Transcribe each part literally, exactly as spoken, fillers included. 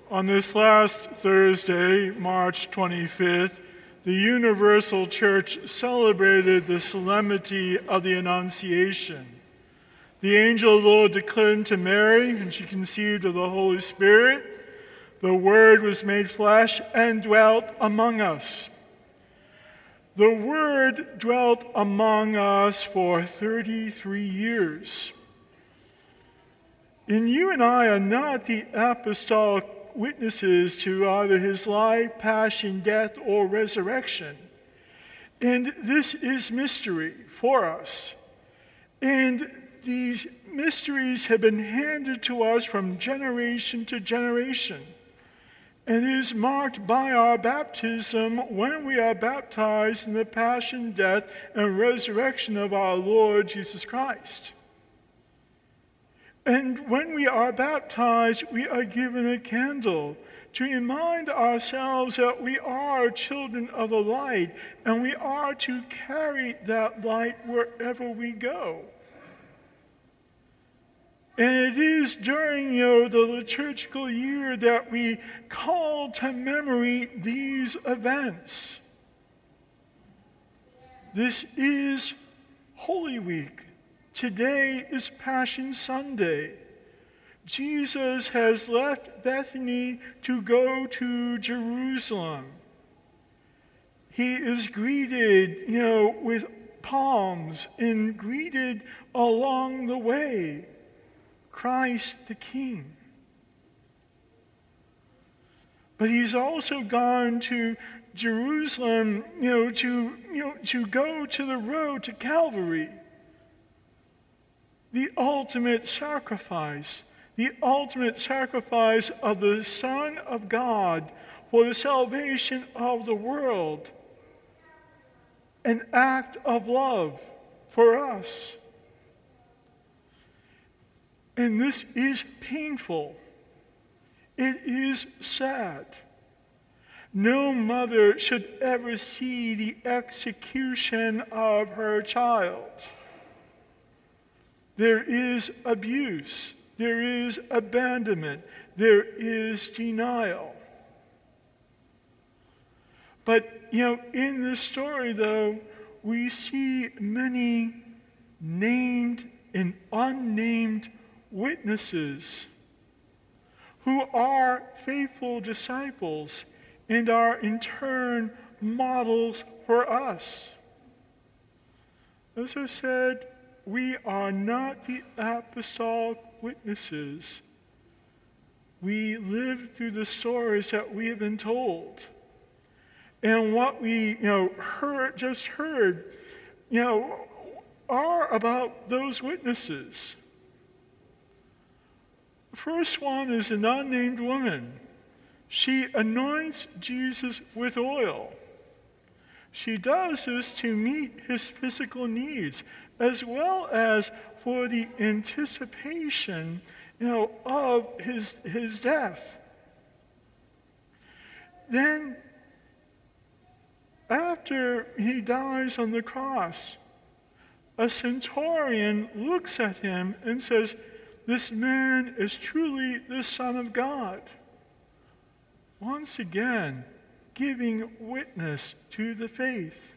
On this last Thursday, March twenty-fifth, the Universal Church celebrated the solemnity of the Annunciation. The angel of the Lord declared to Mary, and she conceived of the Holy Spirit. The Word was made flesh and dwelt among us. The Word dwelt among us for thirty-three years. And you and I are not the apostolic witnesses to either his life, passion, death, or resurrection. And this is mystery for us. And these mysteries have been handed to us from generation to generation. And it is marked by our baptism when we are baptized in the passion, death, and resurrection of our Lord Jesus Christ. And when we are baptized, we are given a candle to remind ourselves that we are children of the light, and we are to carry that light wherever we go. And it is during, you know, the liturgical year that we call to memory these events. This is Holy Week. Today is Passion Sunday. Jesus has left Bethany to go to Jerusalem. He is greeted, you know, with palms and greeted along the way. Christ the King. But he's also gone to Jerusalem, you know, to, you know, to go to the road to Calvary. The ultimate sacrifice, the ultimate sacrifice of the Son of God for the salvation of the world. An act of love for us. And this is painful. It is sad. No mother should ever see the execution of her child. There is abuse. There is abandonment. There is denial. But, you know, in this story, though, we see many named and unnamed witnesses who are faithful disciples and are in turn models for us. As I said, we are not the apostolic witnesses. We live through the stories that we have been told. And what we, you know, heard, just heard, you know, are about those witnesses. The first one is an unnamed woman. She anoints Jesus with oil. She does this to meet his physical needs, as well as for the anticipation, you know, of his, his death. Then, after he dies on the cross, a centurion looks at him and says, "This man is truly the Son of God." Once again, giving witness to the faith.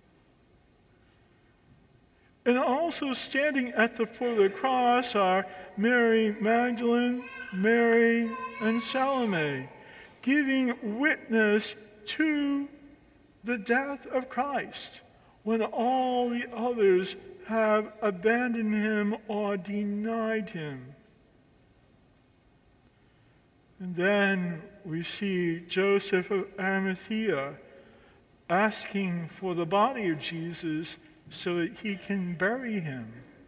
And also standing at the foot of the cross are Mary Magdalene, Mary, and Salome, giving witness to the death of Christ when all the others have abandoned him or denied him. And then we see Joseph of Arimathea asking for the body of Jesus so that he can bury him.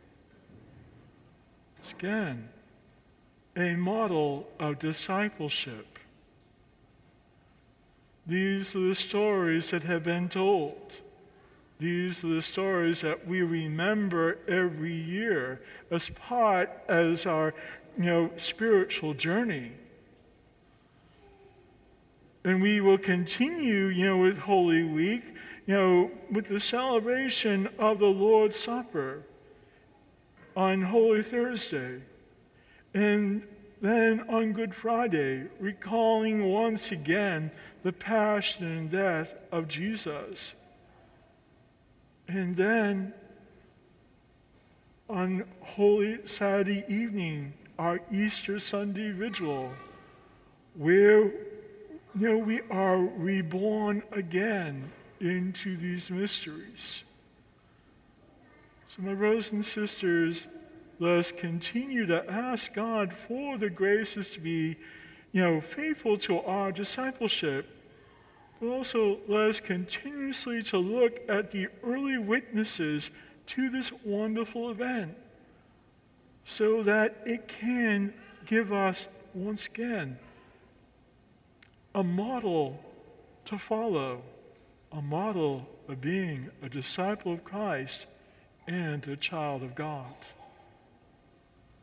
It's again a model of discipleship. These are the stories that have been told. These are the stories that we remember every year as part as our, you know, spiritual journey. And we will continue, you know, with Holy Week, you know, with the celebration of the Lord's Supper on Holy Thursday. And then on Good Friday, recalling once again the passion and death of Jesus. And then on Holy Saturday evening, our Easter Sunday vigil, where you know, we are reborn again into these mysteries. So my brothers and sisters, let us continue to ask God for the graces to be, you know, faithful to our discipleship, but also let us continuously to look at the early witnesses to this wonderful event so that it can give us, once again, a model to follow, a model of being a disciple of Christ and a child of God.